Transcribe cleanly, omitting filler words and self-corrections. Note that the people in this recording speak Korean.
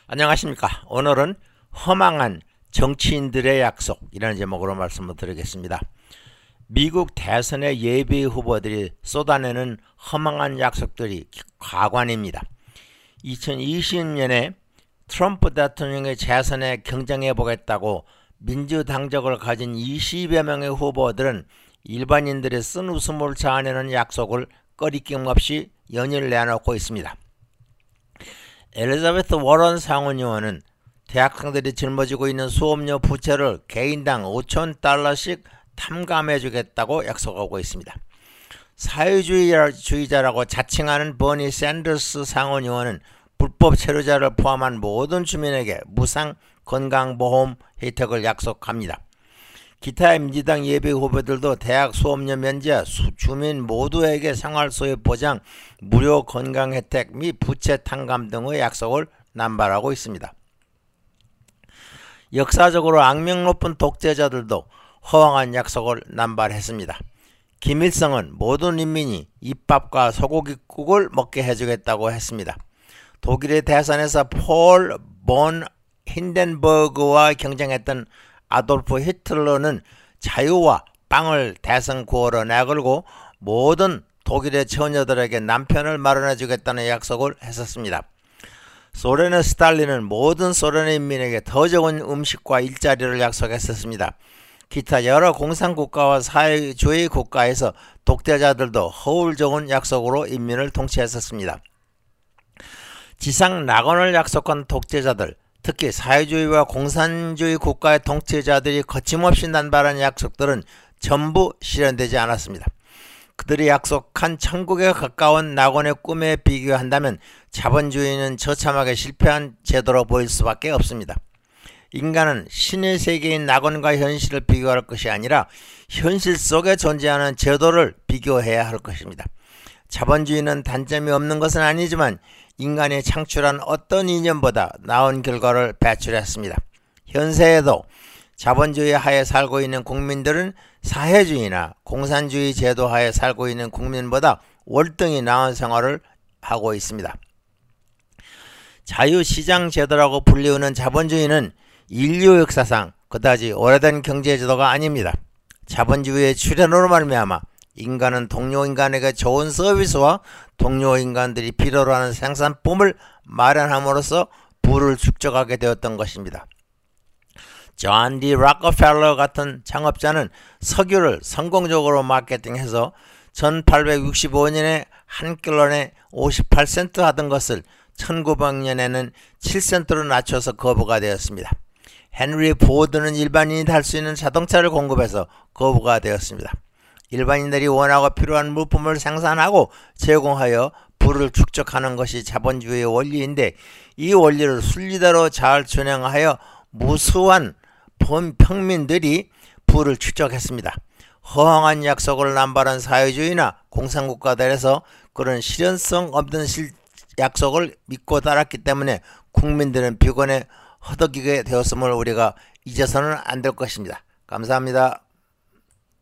안녕하십니까. 오늘은 허망한 정치인들의 약속이라는 제목으로 말씀을 드리겠습니다. 미국 대선의 예비 후보들이 쏟아내는 허망한 약속들이 가관입니다. 2020년에 트럼프 대통령의 재선에 경쟁해 보겠다고 민주당적을 가진 20여 명의 후보들은 일반인들의 쓴 웃음을 자아내는 약속을 꺼리낌 없이 연일 내놓고 있습니다. 엘리자베스 워런 상원의원은 대학생들이 짊어지고 있는 수업료 부채를 개인당 $5,000씩 탕감해 주겠다고 약속하고 있습니다. 사회주의자라고 자칭하는 버니 샌더스 상원의원은 불법 체류자를 포함한 모든 주민에게 무상 건강보험 혜택을 약속합니다. 기타 민주당 예비 후보들도 대학 수업료 면제, 주민 모두에게 생활소유 보장, 무료 건강 혜택 및 부채 탕감 등의 약속을 남발하고 있습니다. 역사적으로 악명 높은 독재자들도 허황한 약속을 남발했습니다. 김일성은 모든 인민이 입밥과 소고기국을 먹게 해주겠다고 했습니다. 독일의 대선에서 폴 본 힌덴버그와 경쟁했던 아돌프 히틀러는 자유와 빵을 대선 구호로 내걸고 모든 독일의 처녀들에게 남편을 마련해 주겠다는 약속을 했었습니다. 소련의 스탈린은 모든 소련의 인민에게 더 좋은 음식과 일자리를 약속했었습니다. 기타 여러 공산국가와 사회주의 국가에서 독재자들도 허울 좋은 약속으로 인민을 통치했었습니다. 지상 낙원을 약속한 독재자들, 특히 사회주의와 공산주의 국가의 통치자들이 거침없이 남발한 약속들은 전부 실현되지 않았습니다. 그들이 약속한 천국에 가까운 낙원의 꿈에 비교한다면 자본주의는 처참하게 실패한 제도로 보일 수밖에 없습니다. 인간은 신의 세계인 낙원과 현실을 비교할 것이 아니라 현실 속에 존재하는 제도를 비교해야 할 것입니다. 자본주의는 단점이 없는 것은 아니지만 인간이 창출한 어떤 이념보다 나은 결과를 배출했습니다. 현세에도 자본주의 하에 살고 있는 국민들은 사회주의나 공산주의 제도 하에 살고 있는 국민보다 월등히 나은 생활을 하고 있습니다. 자유시장 제도라고 불리우는 자본주의는 인류 역사상 그다지 오래된 경제제도가 아닙니다. 자본주의의 출현으로 말미암아 인간은 동료인간에게 좋은 서비스와 동료인간들이 필요로 하는 생산품을 마련함으로써 부를 축적하게 되었던 것입니다. 존 디 락커펠러 같은 창업자는 석유를 성공적으로 마케팅해서 1865년에 한 갤런에 58센트 하던 것을 1900년에는 7센트로 낮춰서 거부가 되었습니다. 헨리 포드는 일반인이 탈 수 있는 자동차를 공급해서 거부가 되었습니다. 일반인들이 원하고 필요한 물품을 생산하고 제공하여 부를 축적하는 것이 자본주의의 원리인데 이 원리를 순리대로 잘 준행하여 무수한 평민들이 부를 축적했습니다. 허황한 약속을 남발한 사회주의나 공산국가들에서 그런 실현성 없는 약속을 믿고 따랐기 때문에 국민들은 비관에 허덕이게 되었음을 우리가 잊어서는 안 될 것입니다. 감사합니다.